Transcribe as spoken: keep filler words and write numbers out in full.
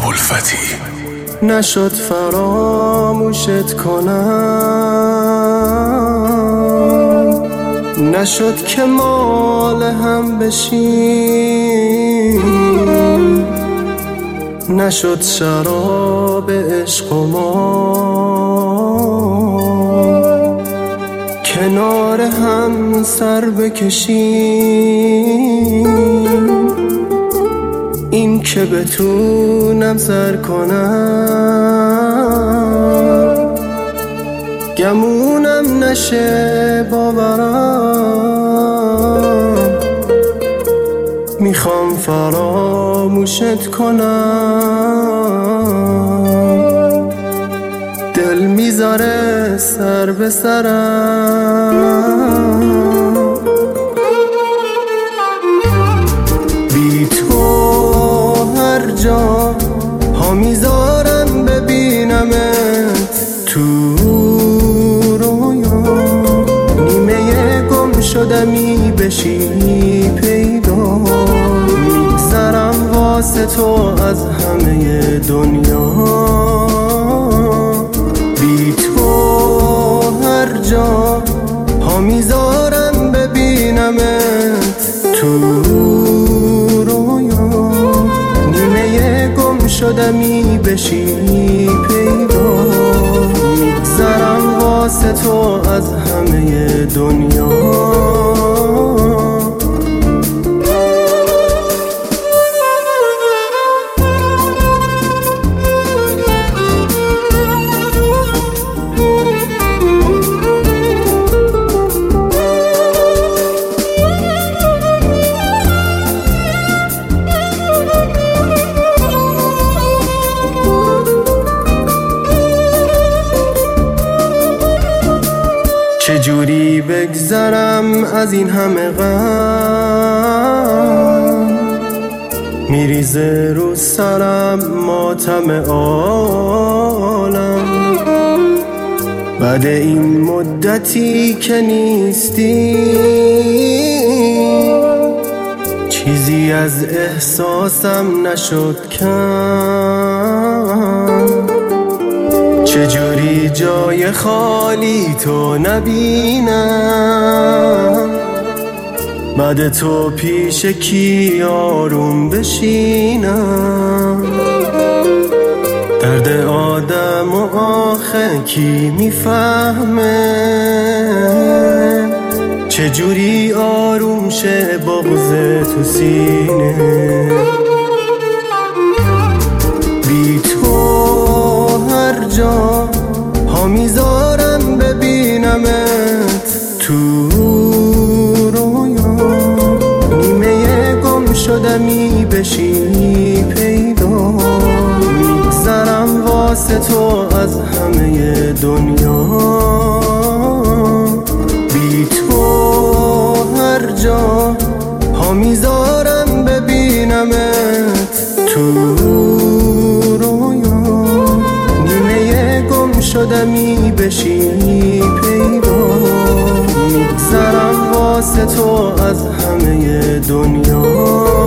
ابوالفتی. نشد فراموشت کنم، نشد که مال هم بشیم، نشد شراب عشق و ما کنار هم سر بکشیم. این که بتونم سر کنم، گمونم نشه باورم، میخوام فراموشت کنم. دل میذاره سر به سرم، بی تو هر جا ها میذارم ببینمت تو رویا. نیمه گم شدمی بشی پیدا، میگذرم واسه تو از همه دنیا. بی تو هر جا ها میذارم ببینمت تو رویا. نیمه گم شدمی بشی پیدا، میگذرم واسه تو از همه دنیا. چجوری بگذرم از این همه غم، میریزه رو سرم ماتم عالم. بعد این مدتی که نیستی، چیزی از احساسم نشد کم. چجوری جای خالی تو نبینم، بعد تو پیش کی آروم بشینم. درد آدم و آخه کی میفهمه، چجوری آروم شه بغض تو سینه. بی تو هر جا ها میذارم ببینمت تو رویا. نیمه گم شدمی بشی پیدا، میگذرم واسه تو از همه دنیا. بی تو هر جا ها میذارم ببینمت تو شدمی بشی پیدا، میگذرم واسه تو از همه دنیا.